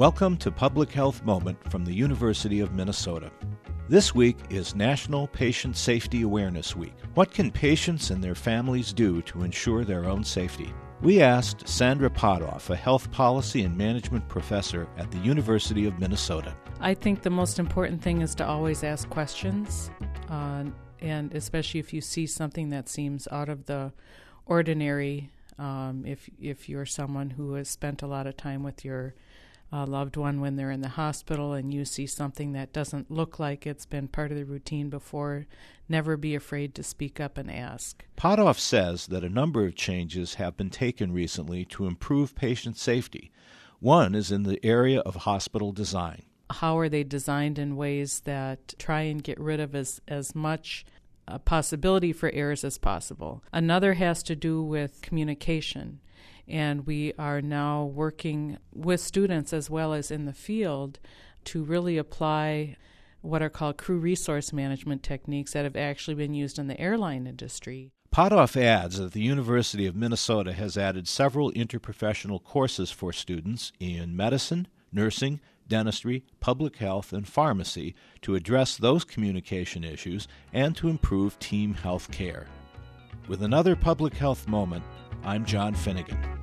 Welcome to Public Health Moment from the University of Minnesota. This week is National Patient Safety Awareness Week. What can patients and their families do to ensure their own safety? We asked Sandra Potthoff, a health policy and management professor at the University of Minnesota. I think the most important thing is to always ask questions, and especially if you see something that seems out of the ordinary, if you're someone who has spent a lot of time with your loved one when they're in the hospital and you see something that doesn't look like it's been part of the routine before, never be afraid to speak up and ask. Potthoff says that a number of changes have been taken recently to improve patient safety. One is in the area of hospital design. How are they designed in ways that try and get rid of as much possibility for errors as possible? Another has to do with communication. And we are now working with students as well as in the field to really apply what are called crew resource management techniques that have actually been used in the airline industry. Potthoff adds that the University of Minnesota has added several interprofessional courses for students in medicine, nursing, dentistry, public health, and pharmacy to address those communication issues and to improve team health care. With another Public Health Moment, I'm John Finnegan.